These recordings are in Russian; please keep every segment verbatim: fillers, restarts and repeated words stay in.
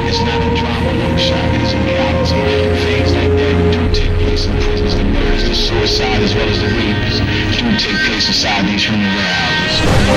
It's not a drama workshop, it is a reality. Things like that do take place in prisons. The murders, the suicide, as well as the rapes do take place inside these human warehouses.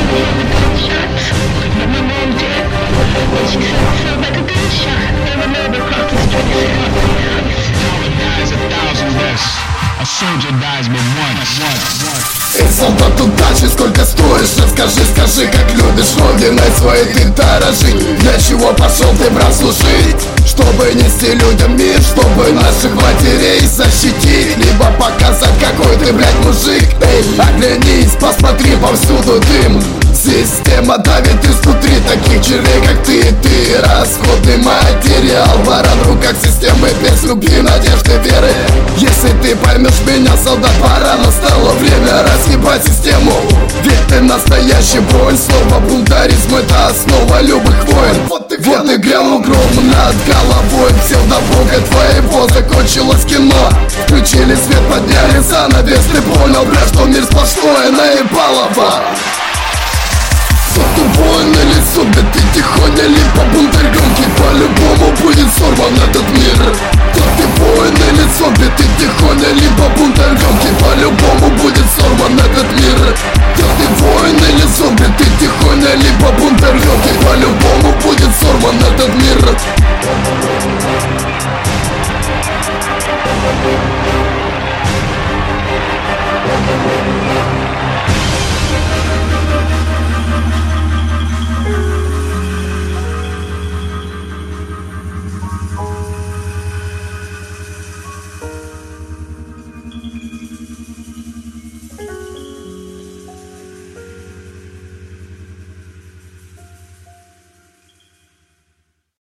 But my mom did. She said it felt like a gunshot. There were never across the street. Dollar dies a thousand deaths. A soldier dies but once, once, once. Эй, солдат, удачи, сколько стоишь? Расскажи, скажи, как любишь родиной своей ты дорожить. Для чего пошел ты, брат, служить? Чтобы нести людям мир, чтобы наших матерей защитить, либо показать, какой ты, блядь, мужик. Эй, оглянись, посмотри, повсюду дым. Система давит изнутри таких червей, как ты и ты. Расходный материал, баран в руках системы, без любви, надежды, веры. Если ты поймешь меня, солдат, пора, настало время разъебать систему. Ведь ты настоящий воин, слово бунтаризм — это основа любых войн. Вот и, вот и грянул гром над головой псевдобога твоего, закончилось кино. Включили свет, подняли занавес, ты понял, бля, что мир сплошное наебалово. Суд ты воин или суд